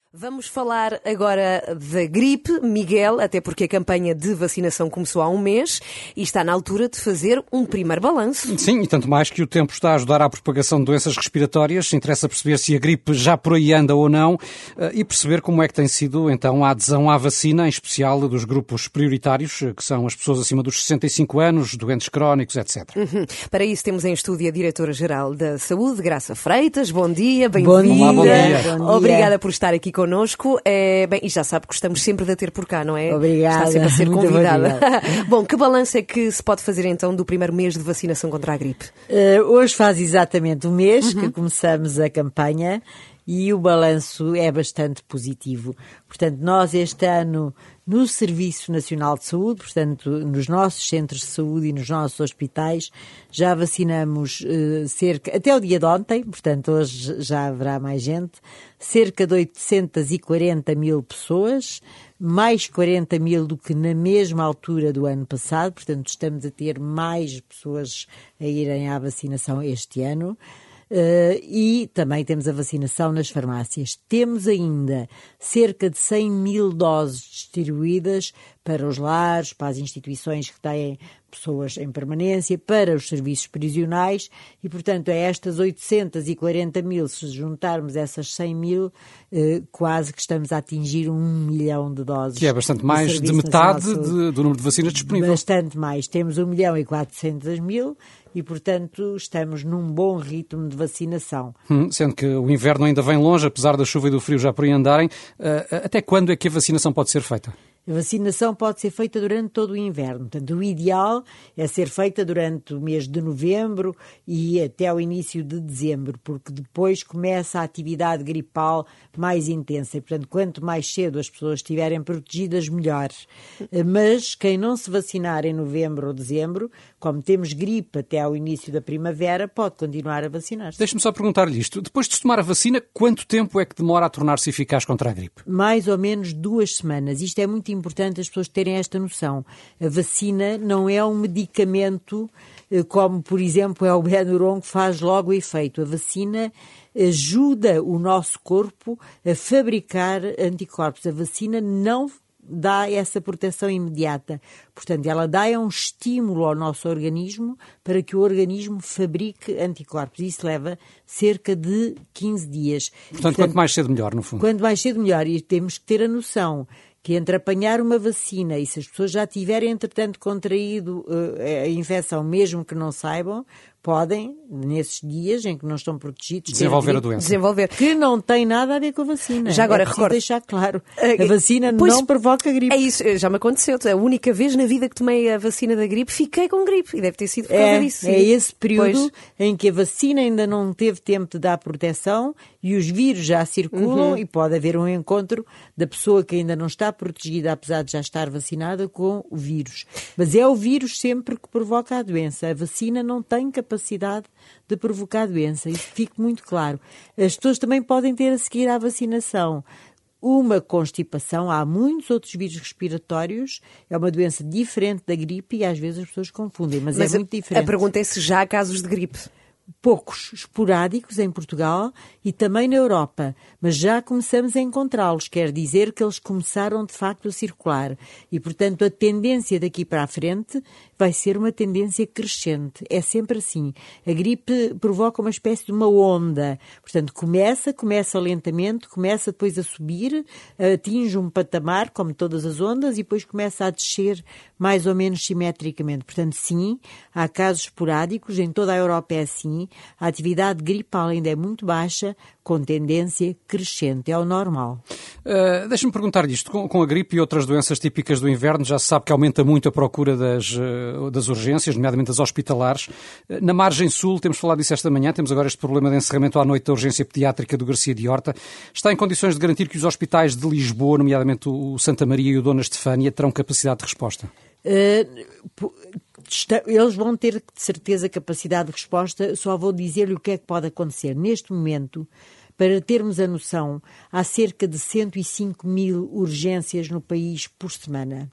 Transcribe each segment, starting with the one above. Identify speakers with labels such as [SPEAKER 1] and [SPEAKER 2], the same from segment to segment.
[SPEAKER 1] Vamos falar agora da gripe, Miguel, até porque a campanha de vacinação começou há um mês e está na altura de fazer um primeiro balanço.
[SPEAKER 2] Sim, e tanto mais que o tempo está a ajudar à propagação de doenças respiratórias. Interessa perceber se a gripe já por aí anda ou não e perceber como é que tem sido então a adesão à vacina, em especial dos grupos prioritários, que são as pessoas acima dos 65 anos, doentes crónicos, etc.
[SPEAKER 1] Para isso temos em estúdio a Diretora-Geral da Saúde, Graça Freitas. Bom dia,
[SPEAKER 2] Olá, bom dia.
[SPEAKER 1] bem-vinda. Obrigada por estar aqui connosco. Bem, e já sabe que gostamos sempre de a ter por cá, não é?
[SPEAKER 3] Obrigada.
[SPEAKER 1] Está sempre a ser
[SPEAKER 3] Muito
[SPEAKER 1] convidada. Bom, que balanço é que se pode fazer então do primeiro mês de vacinação contra a gripe?
[SPEAKER 3] Hoje faz exatamente um mês que começamos a campanha e o balanço é bastante positivo. Portanto, nós este ano, no Serviço Nacional de Saúde, portanto, nos nossos centros de saúde e nos nossos hospitais, já vacinamos até o dia de ontem, portanto, hoje já haverá mais gente, cerca de 840 mil pessoas, mais 40 mil do que na mesma altura do ano passado, portanto, estamos a ter mais pessoas a irem à vacinação este ano. E também temos a vacinação nas farmácias. Temos ainda cerca de 100 mil doses distribuídas para os lares, para as instituições que têm pessoas em permanência, para os serviços prisionais e, portanto, a estas 840 mil, se juntarmos essas 100 mil, quase que estamos a atingir 1 milhão de doses.
[SPEAKER 2] Que é bastante mais de metade do número de vacinas disponível.
[SPEAKER 3] Bastante mais. Temos 1.400.000 e, portanto, estamos num bom ritmo de vacinação.
[SPEAKER 2] Sendo que o inverno ainda vem longe, apesar da chuva e do frio já por aí andarem, até quando é que a vacinação pode ser feita?
[SPEAKER 3] A vacinação pode ser feita durante todo o inverno. Portanto, o ideal é ser feita durante o mês de novembro e até ao início de dezembro, porque depois começa a atividade gripal mais intensa. E, portanto, quanto mais cedo as pessoas estiverem protegidas, melhor. Mas quem não se vacinar em novembro ou dezembro, como temos gripe até ao início da primavera, pode continuar a vacinar-se.
[SPEAKER 2] Deixe-me só perguntar-lhe isto. Depois de se tomar a vacina, quanto tempo é que demora a tornar-se eficaz contra a gripe?
[SPEAKER 3] Mais ou menos 2 semanas. Isto é muito importante as pessoas terem esta noção. A vacina não é um medicamento como, por exemplo, é o Benuron que faz logo o efeito. A vacina ajuda o nosso corpo a fabricar anticorpos. A vacina não dá essa proteção imediata. Portanto, ela dá um estímulo ao nosso organismo para que o organismo fabrique anticorpos. Isso leva cerca de 15 dias.
[SPEAKER 2] Portanto, quanto mais cedo melhor, no fundo.
[SPEAKER 3] Quanto mais cedo melhor. E temos que ter a noção que entre apanhar uma vacina e se as pessoas já tiverem, entretanto, contraído a infecção, mesmo que não saibam, podem, nesses dias em que não estão protegidos,
[SPEAKER 2] desenvolver a doença.
[SPEAKER 3] Que não tem nada a ver com a vacina.
[SPEAKER 1] Já agora,
[SPEAKER 3] recordo deixar claro, a vacina não provoca gripe.
[SPEAKER 1] É isso, já me aconteceu. A única vez na vida que tomei a vacina da gripe, fiquei com gripe. E deve ter sido por causa disso.
[SPEAKER 3] É esse período em que a vacina ainda não teve tempo de dar proteção e os vírus já circulam e pode haver um encontro da pessoa que ainda não está protegida, apesar de já estar vacinada, com o vírus. Mas é o vírus sempre que provoca a doença. A vacina não tem capacidade de provocar doença. Isso fica muito claro. As pessoas também podem ter a seguir à vacinação uma constipação. Há muitos outros vírus respiratórios. É uma doença diferente da gripe e às vezes as pessoas confundem, mas é muito diferente.
[SPEAKER 1] A pergunta é se já há casos de gripe.
[SPEAKER 3] Poucos, esporádicos em Portugal e também na Europa, mas já começamos a encontrá-los, quer dizer que eles começaram de facto a circular e, portanto, a tendência daqui para a frente vai ser uma tendência crescente. É sempre assim. A gripe provoca uma espécie de uma onda, portanto, começa lentamente, começa depois a subir, atinge um patamar, como todas as ondas, e depois começa a descer mais ou menos simetricamente. Portanto, sim, há casos esporádicos, em toda a Europa é assim. A atividade gripal ainda é muito baixa, com tendência crescente. É o normal.
[SPEAKER 2] Deixa-me perguntar-lhe isto. Com a gripe e outras doenças típicas do inverno, já se sabe que aumenta muito a procura das urgências, nomeadamente das hospitalares. Na margem sul, temos falado disso esta manhã, temos agora este problema de encerramento à noite da urgência pediátrica do Garcia de Horta. Está em condições de garantir que os hospitais de Lisboa, nomeadamente o Santa Maria e o Dona Estefânia, terão capacidade de resposta?
[SPEAKER 3] Eles vão ter de certeza capacidade de resposta. Só vou dizer-lhe o que é que pode acontecer. Neste momento, Para termos a noção, há cerca de 105 mil urgências no país por semana.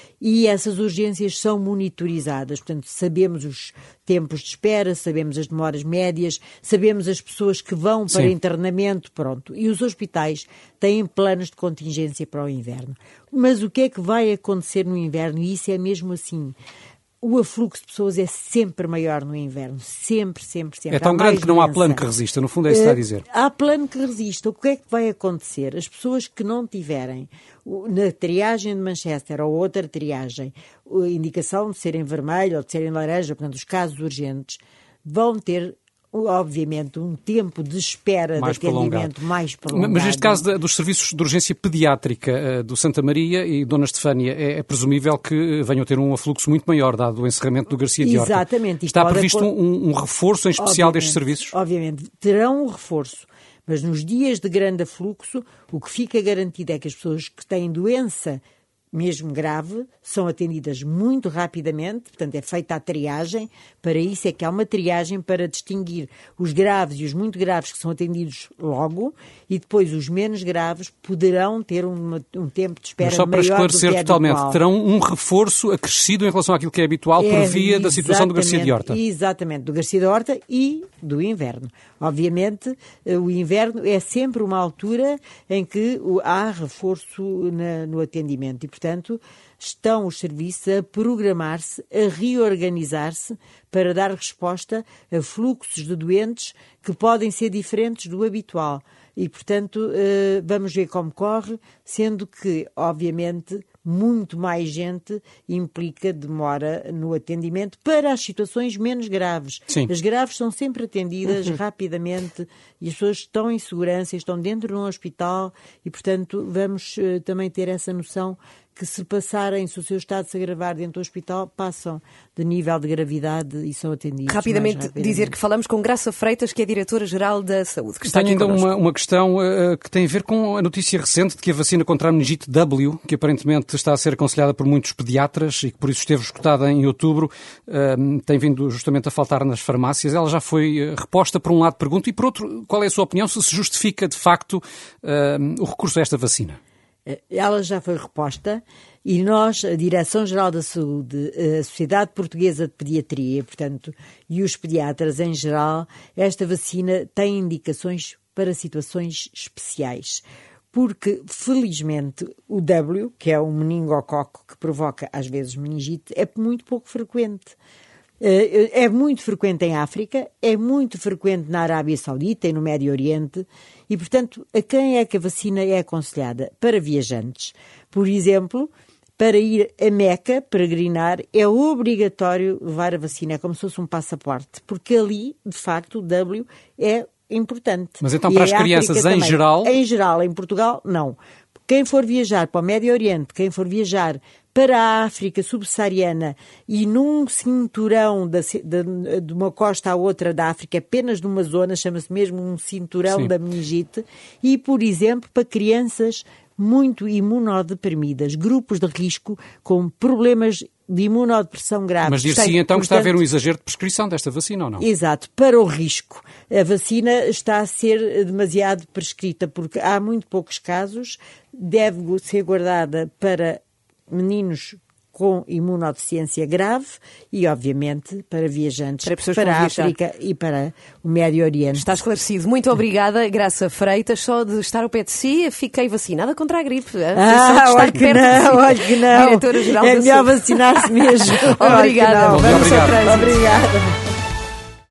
[SPEAKER 3] E essas urgências são monitorizadas, portanto, sabemos os tempos de espera, sabemos as demoras médias, sabemos as pessoas que vão para internamento, pronto. E os hospitais têm planos de contingência para o inverno. Mas o que é que vai acontecer no inverno? E isso é mesmo assim. O afluxo de pessoas é sempre maior no inverno. Sempre, sempre, sempre.
[SPEAKER 2] É tão grande que não há plano que resista, no fundo é isso que está a dizer.
[SPEAKER 3] Há plano que resista. O que é que vai acontecer? As pessoas que não tiverem na triagem de Manchester ou outra triagem a indicação de serem vermelho ou de serem laranja, portanto os casos urgentes, vão ter obviamente um tempo de espera
[SPEAKER 2] mais
[SPEAKER 3] de atendimento mais prolongado.
[SPEAKER 2] Mas neste caso dos serviços de urgência pediátrica do Santa Maria e Dona Estefânia, é presumível que venham a ter um afluxo muito maior, dado o encerramento do Garcia de Horta.
[SPEAKER 3] Exatamente.
[SPEAKER 2] Está previsto um reforço em especial destes serviços?
[SPEAKER 3] Obviamente, terão um reforço. Mas nos dias de grande afluxo, o que fica garantido é que as pessoas que têm doença mesmo grave, são atendidas muito rapidamente, portanto é feita a triagem, para isso é que há uma triagem para distinguir os graves e os muito graves que são atendidos logo e depois os menos graves poderão ter um tempo de espera maior do que é habitual.
[SPEAKER 2] Mas só para esclarecer totalmente, terão um reforço acrescido em relação àquilo que é habitual por via da situação do Garcia de Horta?
[SPEAKER 3] Exatamente, do Garcia de Horta e do inverno. Obviamente, o inverno é sempre uma altura em que há reforço no atendimento e, portanto, estão os serviços a programar-se, a reorganizar-se para dar resposta a fluxos de doentes que podem ser diferentes do habitual. E, portanto, vamos ver como corre, sendo que, obviamente, muito mais gente implica demora no atendimento para as situações menos graves.
[SPEAKER 2] Sim.
[SPEAKER 3] As graves são sempre atendidas rapidamente e as pessoas estão em segurança, estão dentro de um hospital e, portanto, vamos também ter essa noção que se passarem, se o seu estado se agravar dentro do hospital, passam de nível de gravidade e são atendidos
[SPEAKER 1] rapidamente. Dizer que falamos com Graça Freitas, que é Diretora-Geral da Saúde. Que
[SPEAKER 2] Tenho ainda uma questão que tem a ver com a notícia recente de que a vacina contra a meningite W, que aparentemente está a ser aconselhada por muitos pediatras e que por isso esteve esgotada em outubro, tem vindo justamente a faltar nas farmácias. Ela já foi reposta, por um lado, pergunto, e por outro, qual é a sua opinião se justifica de facto o recurso a esta vacina?
[SPEAKER 3] Ela já foi reposta e nós, a Direção-Geral da Saúde, a Sociedade Portuguesa de Pediatria, portanto, e os pediatras em geral, esta vacina tem indicações para situações especiais. Porque, felizmente, o W, que é um meningococo que provoca, às vezes, meningite, é muito pouco frequente. É muito frequente em África, é muito frequente na Arábia Saudita e no Médio Oriente e, portanto, a quem é que a vacina é aconselhada? Para viajantes. Por exemplo, para ir a Meca, peregrinar, é obrigatório levar a vacina, é como se fosse um passaporte, porque ali, de facto, o W é importante.
[SPEAKER 2] Mas então para as crianças em geral?
[SPEAKER 3] Em geral, em Portugal, não. Quem for viajar para o Médio Oriente, quem for viajar para a África subsaariana e num cinturão de uma costa à outra da África, apenas numa zona, chama-se mesmo um cinturão
[SPEAKER 2] Sim.
[SPEAKER 3] da meningite, e, por exemplo, para crianças muito imunodeprimidas, grupos de risco com problemas de imunodepressão grave.
[SPEAKER 2] Mas dir-se então que está a haver um exagero de prescrição desta vacina ou não?
[SPEAKER 3] Exato, para o risco. A vacina está a ser demasiado prescrita porque há muito poucos casos, deve ser guardada para meninos com imunodeficiência grave e, obviamente, para viajantes para a África e para o Médio Oriente.
[SPEAKER 1] Está esclarecido. Muito obrigada, Graça Freitas. Só de estar ao pé de si, fiquei vacinada contra a gripe.
[SPEAKER 3] Olha que não.
[SPEAKER 1] Diretora-Geral
[SPEAKER 3] é melhor vacinar-se mesmo.
[SPEAKER 1] Obrigada.
[SPEAKER 2] Obrigado.
[SPEAKER 3] Obrigada.